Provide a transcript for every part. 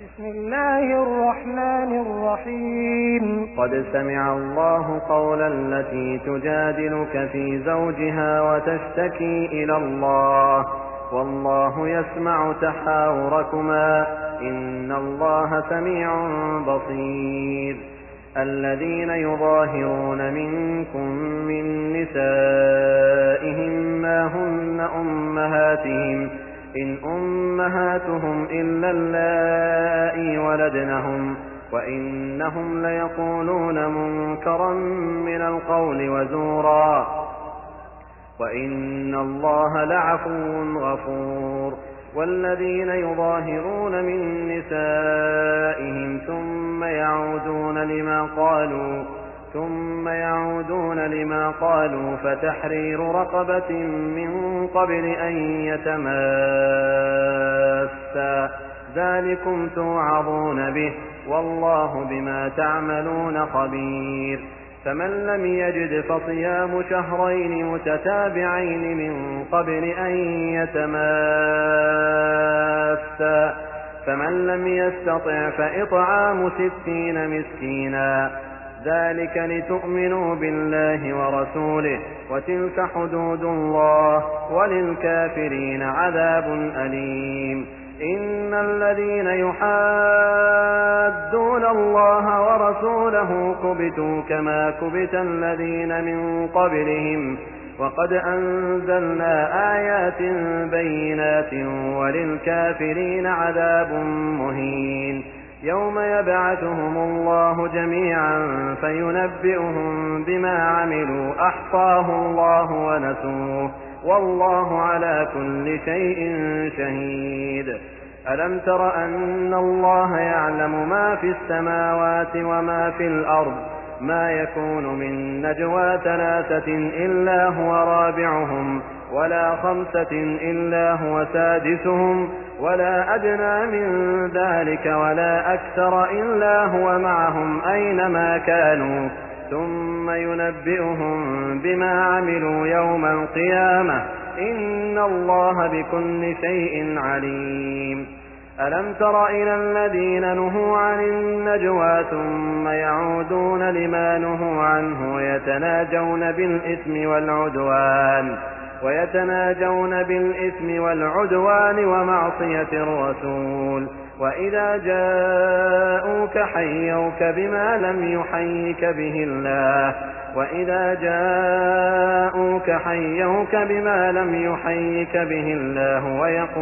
بسم الله الرحمن الرحيم. قد سمع الله قول التي تجادلك في زوجها وتشتكي إلى الله والله يسمع تحاوركما إن الله سميع بصير. الذين يظاهرون منكم من نسائهم ما هن أمهاتهم إن أمهاتهم إلا اللائي ولدنهم وإنهم ليقولون منكرا من القول وزورا وإن الله لعفو غفور. والذين يظاهرون من نسائهم ثم يعودون لما قالوا فتحرير رقبة من قبل أن يتماسا ذلكم توعظون به والله بما تعملون خبير. فمن لم يجد فصيام شهرين متتابعين من قبل أن يتماسا فمن لم يستطع فإطعام 60 مسكينا ذلك لتؤمنوا بالله ورسوله وتلك حدود الله وللكافرين عذاب أليم. إن الذين يحادون الله ورسوله كبتوا كما كبت الذين من قبلهم وقد أنزلنا آيات بينات وللكافرين عذاب مهين. يوم يبعثهم الله جميعا فينبئهم بما عملوا أحصاه الله ونسوه والله على كل شيء شهيد. ألم تر أن الله يعلم ما في السماوات وما في الأرض ما يكون من نجوى 3 إلا هو رابعهم ولا 5 إلا هو سادسهم ولا أدنى من ذلك ولا أكثر إلا هو معهم أينما كانوا ثم ينبئهم بما عملوا يوم القيامة إن الله بكل شيء عليم. ألم تر إلى الذين نهوا عن النجوى ثم يعودون لما نهوا عنه ويتناجون بالإثم والعدوان ومعصية الرسول وإذا جاءوك حيوك بما لم يحيك به الله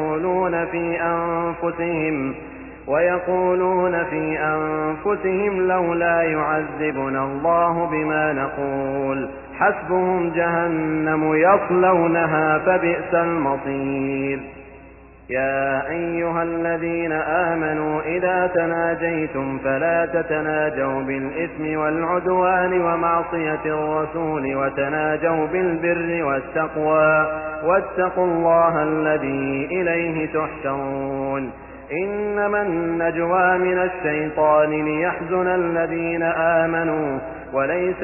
ويقولون في أنفسهم لولا يعذبنا الله بما نقول حسبهم جهنم يصلونها فبئس المصير. يا أيها الذين آمنوا إذا تناجيتم فلا تتناجوا بالإثم والعدوان ومعصية الرسول وتناجوا بالبر والتقوى واتقوا الله الذي إليه تحشرون. إنما النجوى من الشيطان ليحزن الذين آمنوا وليس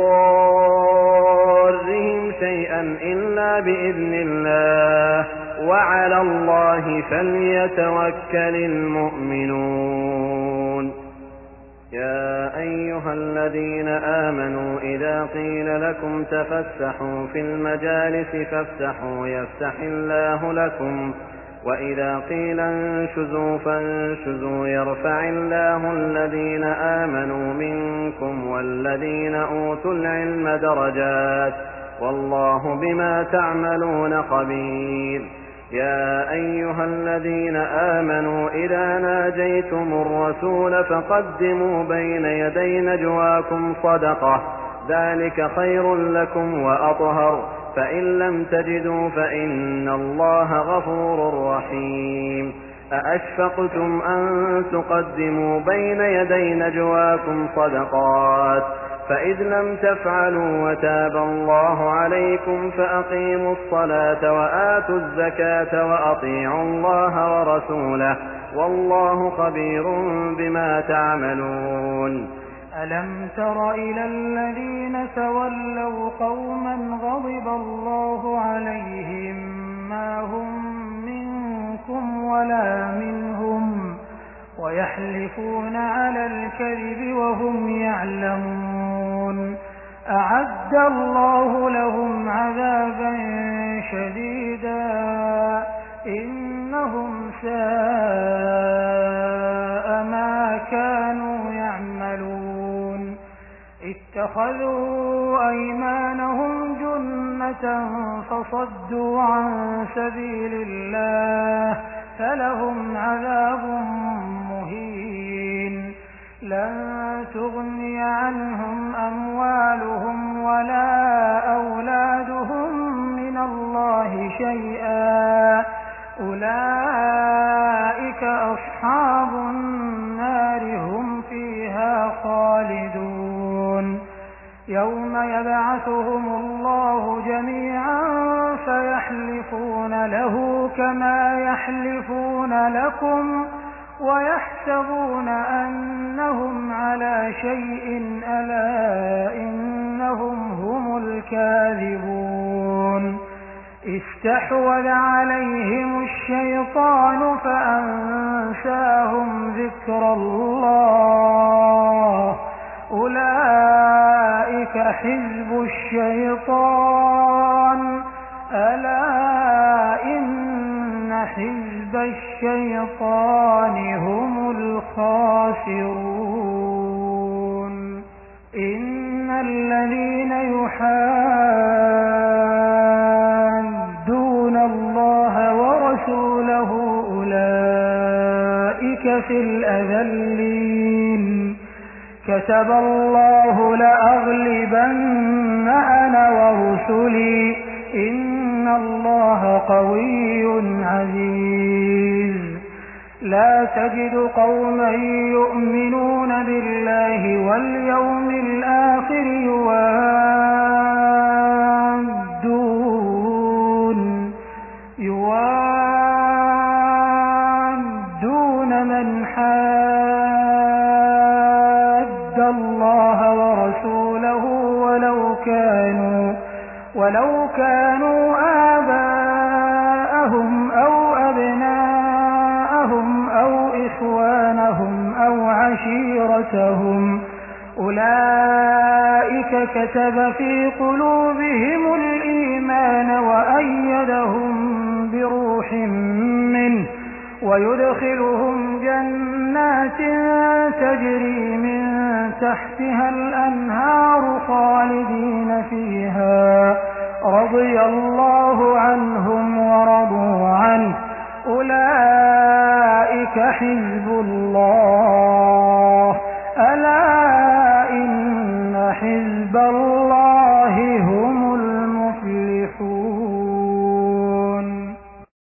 بضارهم شيئا إلا بإذن الله وعلى الله فليتوكل المؤمنون. يا أيها الذين آمنوا إذا قيل لكم تفسحوا في المجالس فافسحوا يفسح الله لكم وإذا قيل انشزوا فانشزوا يرفع الله الذين آمنوا منكم والذين أوتوا العلم درجات والله بما تعملون خبير. يا أيها الذين آمنوا إذا ناجيتم الرسول فقدموا بين يدي نجواكم صدقة ذلك خير لكم وأطهر فإن لم تجدوا فإن الله غفور رحيم. أأشفقتم أن تقدموا بين يدي نجواكم صدقات فإذ لم تفعلوا وتاب الله عليكم فأقيموا الصلاة وآتوا الزكاة وأطيعوا الله ورسوله والله خبير بما تعملون. ألم تر إلى الذين تولوا قوما غضب الله عليهم ما هم منكم ولا منهم ويحلفون على الكذب وهم يعلمون أعد الله لهم عذابا شديدا إنهم ساء ما كانوا يعملون اتخذوا أيمانهم جنة فصدوا عن سبيل الله فلهم عذاب مهين لن تغني عنهم أموالهم ولا أولادهم من الله شيئا أولئك أصحاب النار هم فيها خالدون يوم يبعثهم الله جميعا فيحلفون له كما يحلفون لكم ويحسبون أنهم على شيء ألا إنهم هم الكاذبون استحوذ عليهم الشيطان فأنساهم ذكر الله أولئك حزب الشيطان ألا إن حزب الشيطان هم الخاسرون إن الذين يحادون الله ورسوله أولئك في الأذلين كتب الله لأغلبن أنا ورسلي إن الله قوي عزيز لا تجد قوما يؤمنون بالله واليوم الآخر يوادون من حاد الله ورسوله ولو كانوا آباءهم أو أبناءهم أو إخوانهم أو عشيرتهم أولئك كتب في قلوبهم الإيمان وأيدهم بروح منه ويدخلهم جنات تجري من تحتها الأنهار خالدين فيها رضي الله عنهم ورضوا عنه أولئك حزب الله ألا إن حزب الله هم